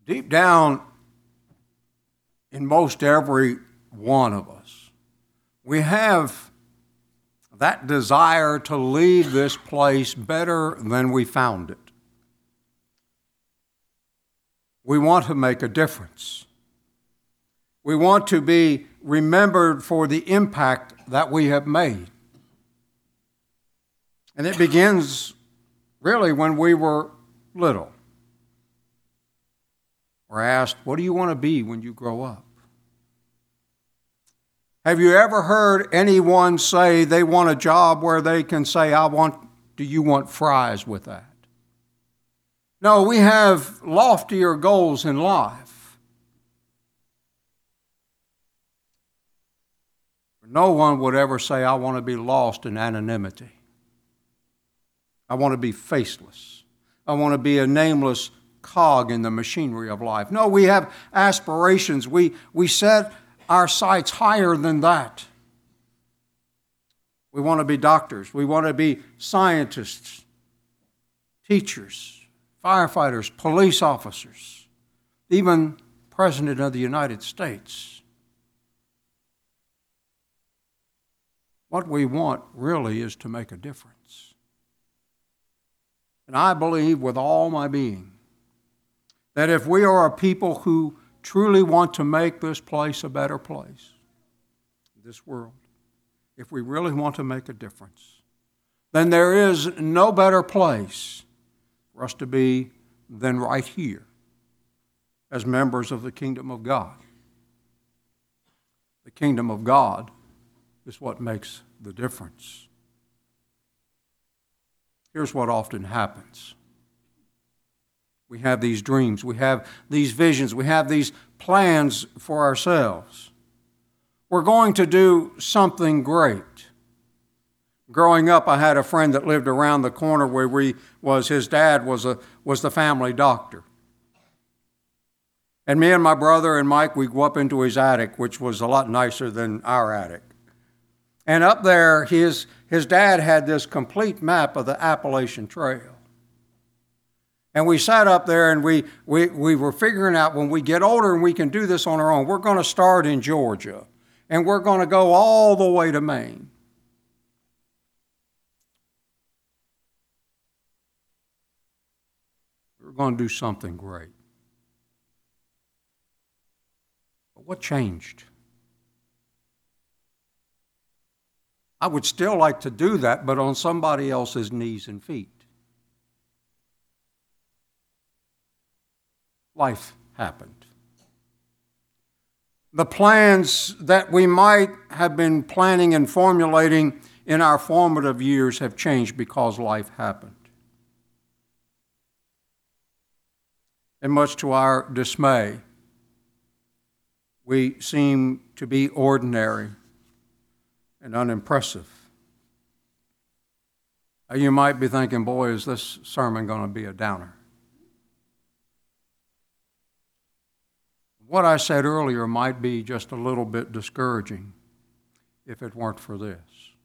Deep down in most every one of us, we have that desire to leave this place better than we found it. We want to make a difference. We want to be remembered for the impact that we have made. And it begins really when we were little. We're asked, what do you want to be when you grow up? Have you ever heard anyone say they want a job where they can say, do you want fries with that? No, we have loftier goals in life. No one would ever say, I want to be lost in anonymity. I want to be faceless. I want to be a nameless cog in the machinery of life. No, we have aspirations. We set our sights higher than that. We want to be doctors. We want to be scientists, teachers, firefighters, police officers, even President of the United States. What we want really is to make a difference. And I believe with all my being that if we are a people who truly want to make this place a better place, this world, if we really want to make a difference, then there is no better place for us to be than right here as members of the kingdom of God. The kingdom of God is what makes the difference. Here's what often happens. We have these dreams, we have these visions, we have these plans for ourselves. We're going to do something great. Growing up, I had a friend that lived around the corner where his dad was the family doctor. And me and my brother and Mike, we'd go up into his attic, which was a lot nicer than our attic. And up there, his dad had this complete map of the Appalachian Trail. And we sat up there and we were figuring out when we get older and we can do this on our own, we're going to start in Georgia and we're going to go all the way to Maine. We're going to do something great. But what changed? I would still like to do that, but on somebody else's knees and feet. Life happened. The plans that we might have been planning and formulating in our formative years have changed because life happened. And much to our dismay, we seem to be ordinary and unimpressive. You might be thinking, boy, is this sermon going to be a downer? What I said earlier might be just a little bit discouraging if it weren't for this.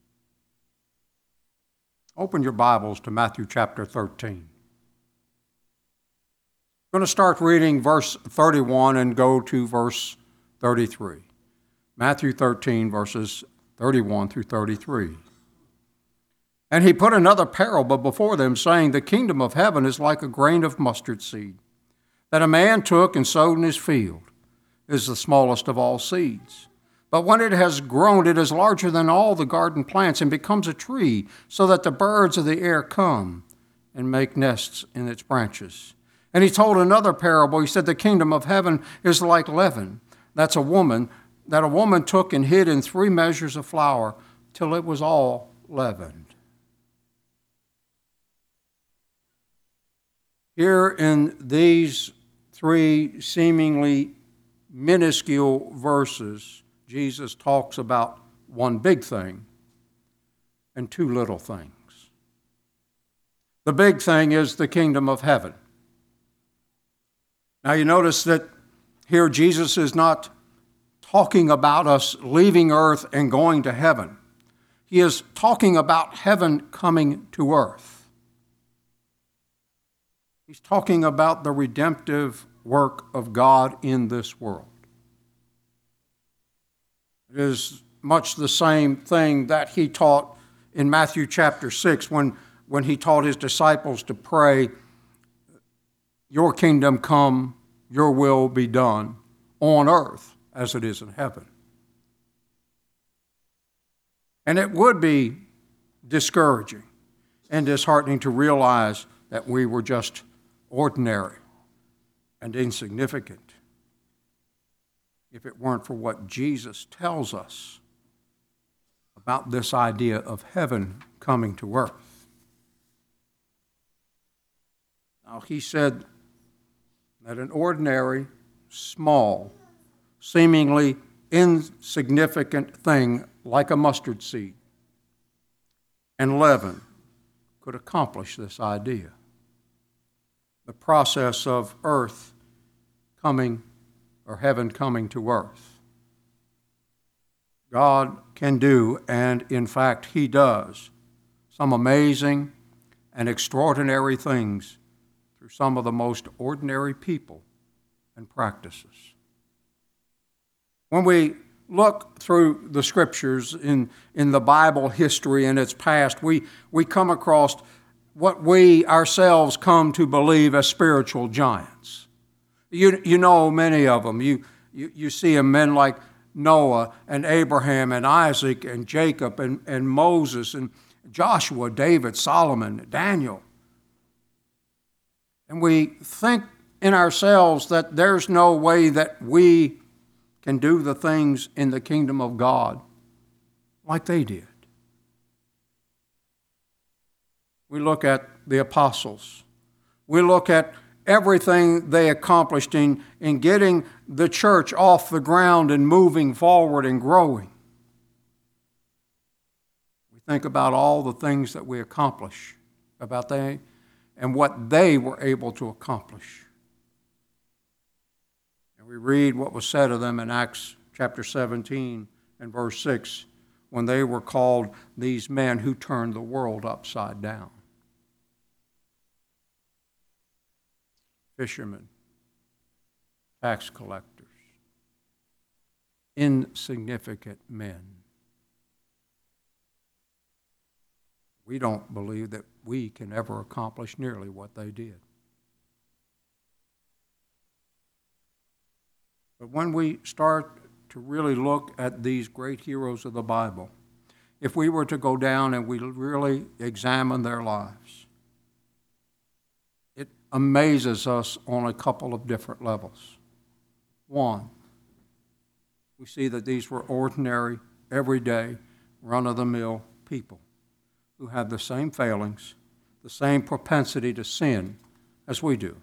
Open your Bibles to Matthew chapter 13. I'm going to start reading verse 31 and go to verse 33. Matthew 13, verses 31 through 33. And he put another parable before them, saying, the kingdom of heaven is like a grain of mustard seed that a man took and sowed in his field. It is the smallest of all seeds. But when it has grown, it is larger than all the garden plants and becomes a tree, so that the birds of the air come and make nests in its branches. And he told another parable. He said, the kingdom of heaven is like leaven. That a woman took and hid in 3 measures of flour till it was all leavened. Here in these 3 seemingly minuscule verses, Jesus talks about one big thing and 2 little things. The big thing is the kingdom of heaven. Now you notice that here Jesus is not talking about us leaving earth and going to heaven. He is talking about heaven coming to earth. He's talking about the redemptive work of God in this world. It is much the same thing that he taught in Matthew chapter 6 when he taught his disciples to pray, "Your kingdom come, your will be done on earth as it is in heaven." And it would be discouraging and disheartening to realize that we were just ordinary and insignificant if it weren't for what Jesus tells us about this idea of heaven coming to earth. Now, he said that an ordinary, small, seemingly insignificant thing like a mustard seed and leaven could accomplish this idea. The process of earth coming, or heaven coming to earth. God can do, and in fact he does, some amazing and extraordinary things through some of the most ordinary people and practices. When we look through the scriptures in the Bible history and its past, we come across what we ourselves come to believe as spiritual giants. You know many of them. You see men like Noah and Abraham and Isaac and Jacob and Moses and Joshua, David, Solomon, Daniel. And we think in ourselves that there's no way that we can do the things in the kingdom of God like they did. We look at the apostles. We look at everything they accomplished in getting the church off the ground and moving forward and growing. We think about all the things that we accomplish, about they and what they were able to accomplish. And we read what was said of them in Acts chapter 17 and verse 6, when they were called these men who turned the world upside down. Fishermen, tax collectors, insignificant men. We don't believe that we can ever accomplish nearly what they did. But when we start to really look at these great heroes of the Bible, if we were to go down and we really examine their lives, it amazes us on a couple of different levels. One, we see that these were ordinary, everyday, run-of-the-mill people who have the same failings, the same propensity to sin as we do.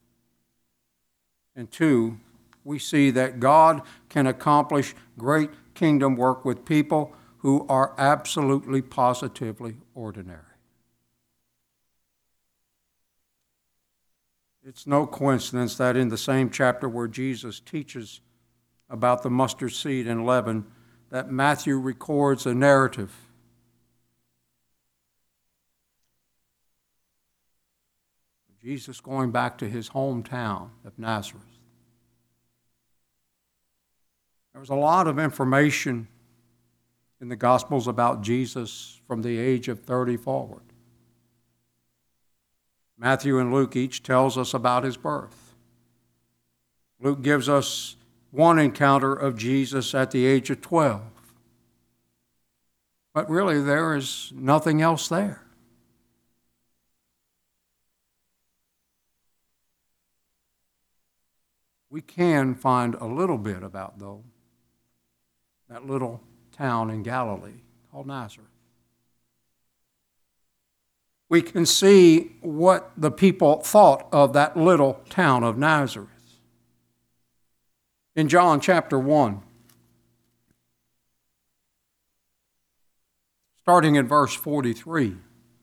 And two, we see that God can accomplish great kingdom work with people who are absolutely, positively ordinary. It's no coincidence that in the same chapter where Jesus teaches about the mustard seed and leaven, that Matthew records a narrative Jesus going back to his hometown of Nazareth. There was a lot of information in the Gospels about Jesus from the age of 30 forward. Matthew and Luke each tells us about his birth. Luke gives us one encounter of Jesus at the age of 12. But really, there is nothing else there. We can find a little bit about, though, that little town in Galilee called Nazareth. We can see what the people thought of that little town of Nazareth. In John chapter 1, starting in verse 43,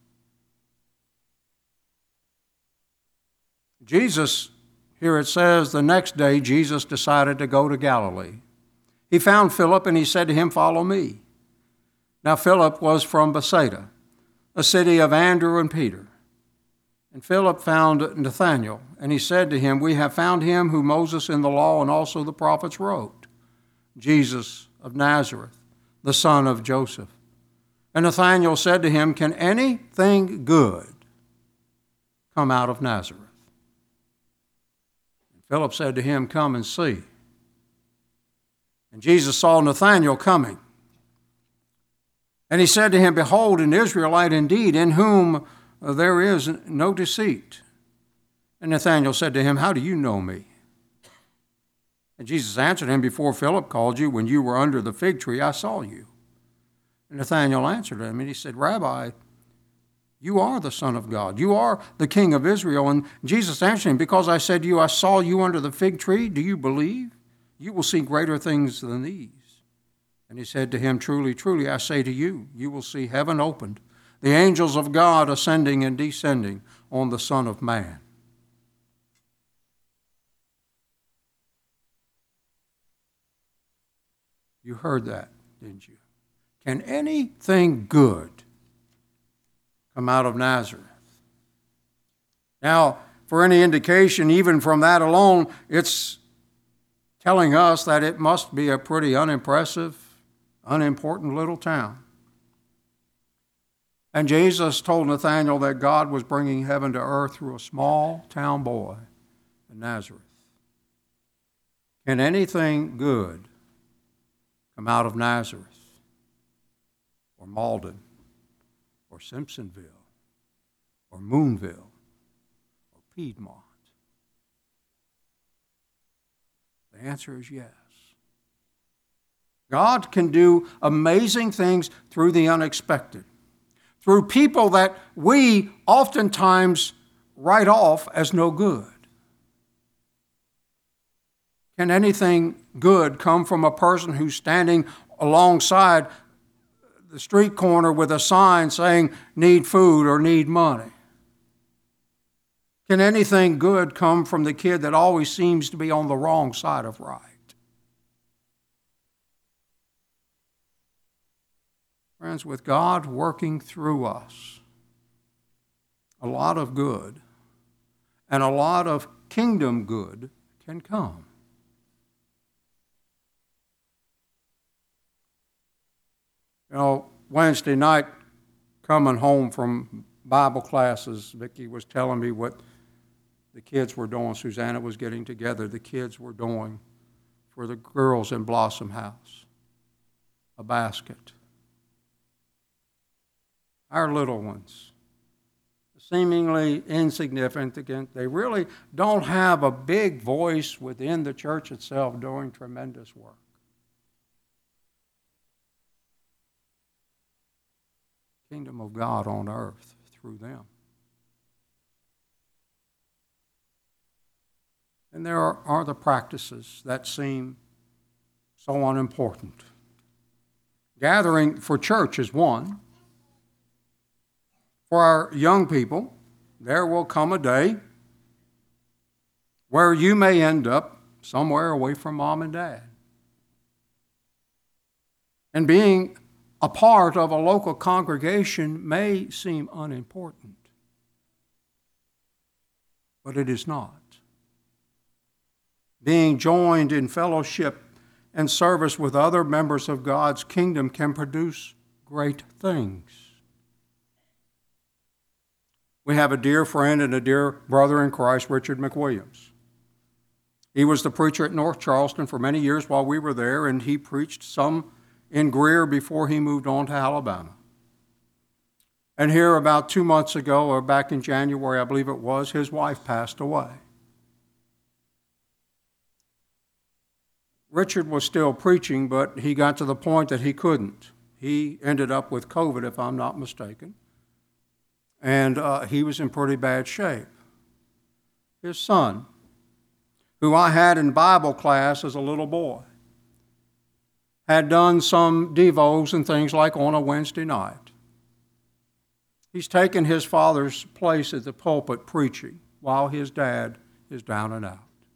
Jesus, here it says, the next day Jesus decided to go to Galilee. He found Philip and he said to him, "Follow me." Now Philip was from Bethsaida, a city of Andrew and Peter. And Philip found Nathanael, and he said to him, "We have found him who Moses in the law and also the prophets wrote, Jesus of Nazareth, the son of Joseph." And Nathanael said to him, "Can anything good come out of Nazareth?" And Philip said to him, "Come and see." And Jesus saw Nathanael coming. And he said to him, "Behold, an Israelite indeed, in whom there is no deceit." And Nathanael said to him, "How do you know me?" And Jesus answered him, "Before Philip called you, when you were under the fig tree, I saw you." And Nathanael answered him, and he said, "Rabbi, you are the Son of God. You are the King of Israel." And Jesus answered him, "Because I said to you, I saw you under the fig tree, do you believe? You will see greater things than these." And he said to him, "Truly, truly, I say to you, you will see heaven opened, the angels of God ascending and descending on the Son of Man." You heard that, didn't you? Can anything good come out of Nazareth? Now, for any indication, even from that alone, it's telling us that it must be a pretty unimpressive, unimportant little town. And Jesus told Nathanael that God was bringing heaven to earth through a small town boy in Nazareth. Can anything good come out of Nazareth, or Malden, or Simpsonville, or Moonville, or Piedmont? The answer is yes. God can do amazing things through the unexpected, through people that we oftentimes write off as no good. Can anything good come from a person who's standing alongside the street corner with a sign saying, "Need food" or "Need money"? Can anything good come from the kid that always seems to be on the wrong side of right? Friends, with God working through us, a lot of good and a lot of kingdom good can come. You know, Wednesday night, coming home from Bible classes, Vicki was telling me what the kids were doing. Susanna was getting together. The kids were doing for the girls in Blossom House a basket. Our little ones, seemingly insignificant, they really don't have a big voice within the church itself doing tremendous work. Kingdom of God on earth through them. And there are the practices that seem so unimportant. Gathering for church is one. For our young people, there will come a day where you may end up somewhere away from mom and dad. And being a part of a local congregation may seem unimportant, but it is not. Being joined in fellowship and service with other members of God's kingdom can produce great things. We have a dear friend and a dear brother in Christ, Richard McWilliams. He was the preacher at North Charleston for many years while we were there, and he preached some in Greer before he moved on to Alabama. And here about 2 months ago, or back in January, I believe it was, his wife passed away. Richard was still preaching, but he got to the point that he couldn't. He ended up with COVID, if I'm not mistaken, and he was in pretty bad shape. His son, who I had in Bible class as a little boy, had done some devos and things like on a Wednesday night. He's taken his father's place at the pulpit preaching while his dad is down and out.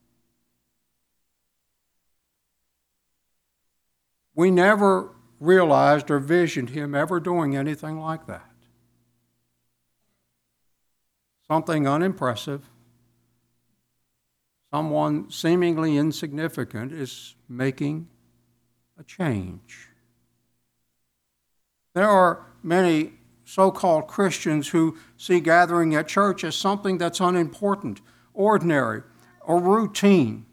We never realized or visioned him ever doing anything like that. something unimpressive, someone seemingly insignificant is making a change. There are many so-called Christians who see gathering at church as something that's unimportant, ordinary, or routine.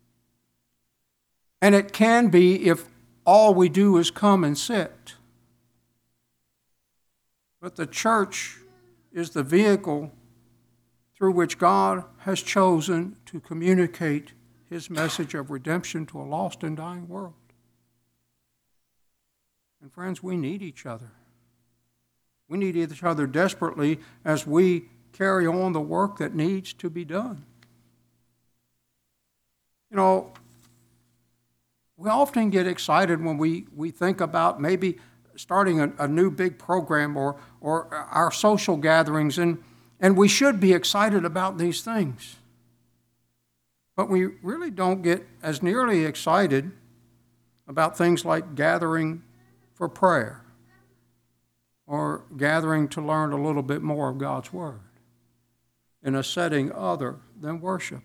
And it can be if all we do is come and sit. But the church is the vehicle through which God has chosen to communicate his message of redemption to a lost and dying world. And friends, we need each other. We need each other desperately as we carry on the work that needs to be done. You know, we often get excited when we think about maybe starting a new big program or our social gatherings, and we should be excited about these things. But we really don't get as nearly excited about things like gathering for prayer or gathering to learn a little bit more of God's Word in a setting other than worship.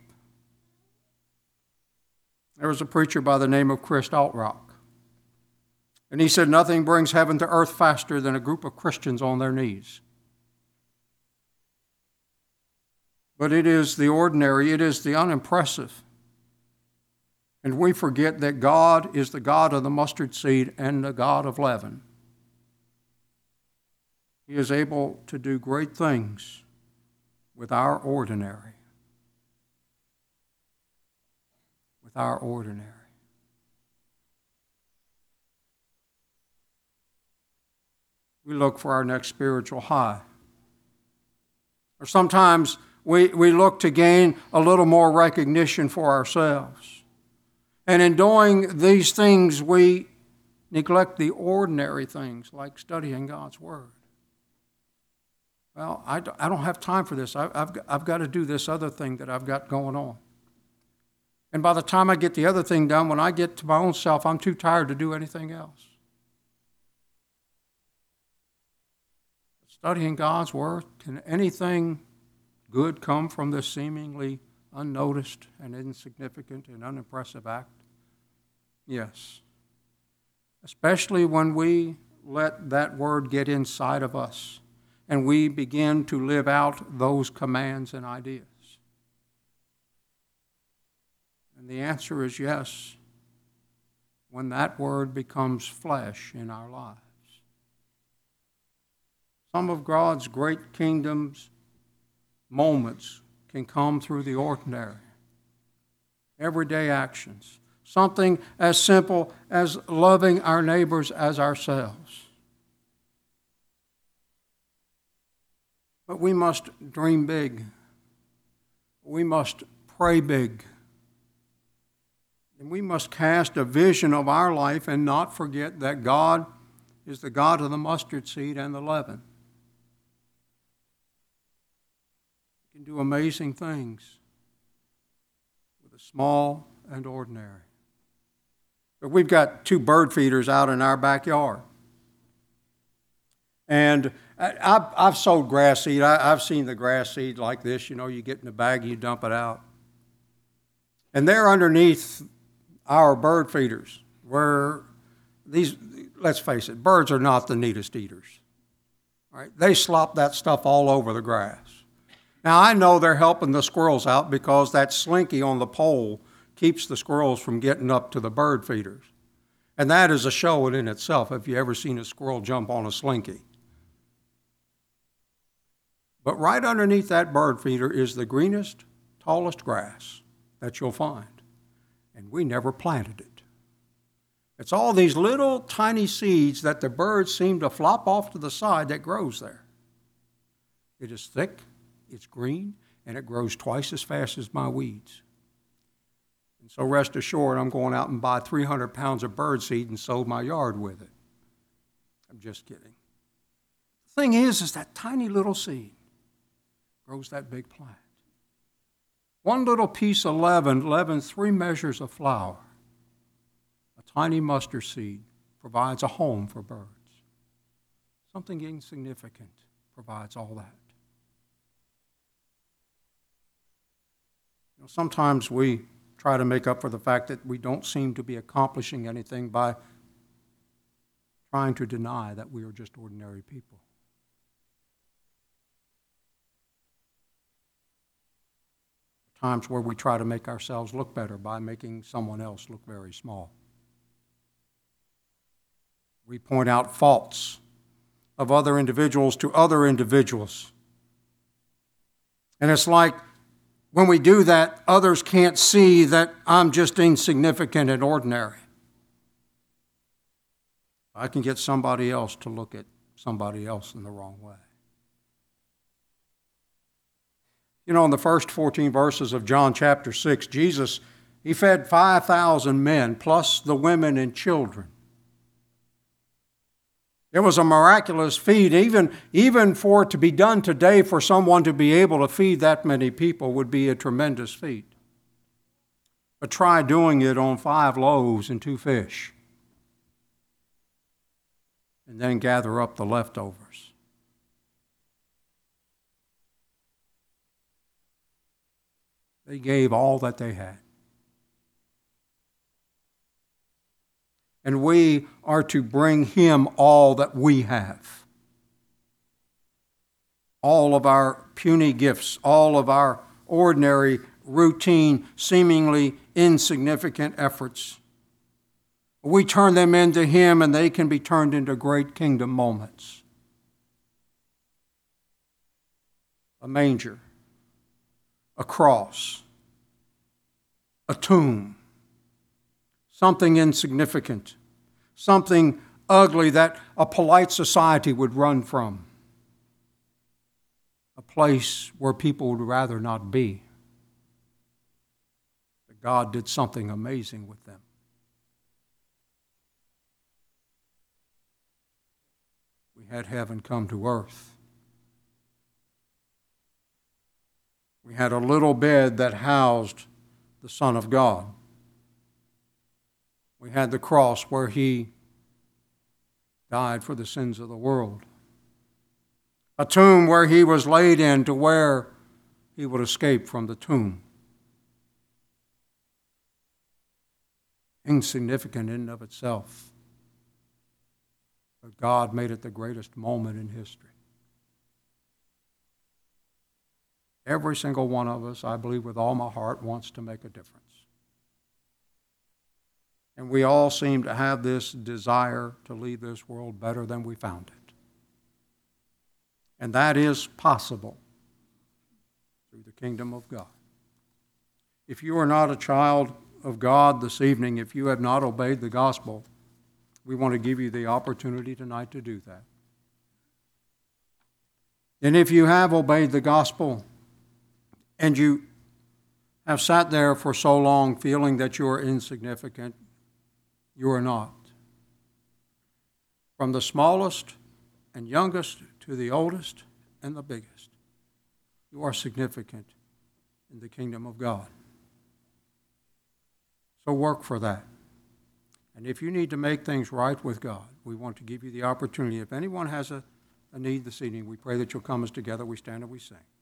There was a preacher by the name of Chris Altrock, and he said, "Nothing brings heaven to earth faster than a group of Christians on their knees." But it is the ordinary, it is the unimpressive. And we forget that God is the God of the mustard seed and the God of leaven. He is able to do great things with our ordinary. With our ordinary. We look for our next spiritual high. Or sometimes we look to gain a little more recognition for ourselves. And in doing these things, we neglect the ordinary things like studying God's Word. Well, I don't have time for this. I've got to do this other thing that I've got going on. And by the time I get the other thing done, when I get to my own self, I'm too tired to do anything else. Studying God's Word, can anything good come from this seemingly unnoticed and insignificant and unimpressive act? Yes. Especially when we let that Word get inside of us and we begin to live out those commands and ideas. And the answer is yes, when that Word becomes flesh in our lives. Some of God's great kingdom's moments can come through the ordinary, everyday actions. Something as simple as loving our neighbors as ourselves. But we must dream big. We must pray big. And we must cast a vision of our life and not forget that God is the God of the mustard seed and the leaven. He can do amazing things with the small and ordinary. But we've got 2 bird feeders out in our backyard. And I've sowed grass seed. I've seen the grass seed like this. You know, you get in a bag and you dump it out. And there underneath our bird feeders were these, let's face it, birds are not the neatest eaters. Right? They slop that stuff all over the grass. Now, I know they're helping the squirrels out because that slinky on the pole keeps the squirrels from getting up to the bird feeders. And that is a show in itself, if you ever seen a squirrel jump on a slinky. But right underneath that bird feeder is the greenest, tallest grass that you'll find. And we never planted it. It's all these little tiny seeds that the birds seem to flop off to the side that grows there. It is thick, it's green, and it grows twice as fast as my weeds. And so rest assured, I'm going out and buy 300 pounds of bird seed and sow my yard with it. I'm just kidding. The thing is that tiny little seed grows that big plant. One little piece of leaven leavens 3 measures of flour. A tiny mustard seed provides a home for birds. Something insignificant provides all that. Sometimes we try to make up for the fact that we don't seem to be accomplishing anything by trying to deny that we are just ordinary people. Times where we try to make ourselves look better by making someone else look very small. We point out faults of other individuals to other individuals. And it's like when we do that, others can't see that I'm just insignificant and ordinary. I can get somebody else to look at somebody else in the wrong way. In the first 14 verses of John chapter 6, Jesus, he fed 5,000 men, plus the women and children. It was a miraculous feat. Even for it to be done today, for someone to be able to feed that many people would be a tremendous feat. But try doing it on 5 loaves and 2 fish. And then gather up the leftovers. They gave all that they had. And we are to bring Him all that we have. All of our puny gifts, all of our ordinary, routine, seemingly insignificant efforts. We turn them into Him, and they can be turned into great kingdom moments. A manger, a cross, a tomb, something insignificant, something ugly that a polite society would run from, a place where people would rather not be. But God did something amazing with them. We had heaven come to earth. We had a little bed that housed the Son of God. We had the cross where He died for the sins of the world. A tomb where He was laid in to where He would escape from the tomb. Insignificant in and of itself. But God made it the greatest moment in history. Every single one of us, I believe with all my heart, wants to make a difference. And we all seem to have this desire to leave this world better than we found it. And that is possible through the kingdom of God. If you are not a child of God this evening, if you have not obeyed the gospel, we want to give you the opportunity tonight to do that. And if you have obeyed the gospel, and you have sat there for so long feeling that you are insignificant, you are not. From the smallest and youngest to the oldest and the biggest, you are significant in the kingdom of God. So work for that. And if you need to make things right with God, we want to give you the opportunity. If anyone has a need this evening, we pray that you'll come as together we stand and we sing.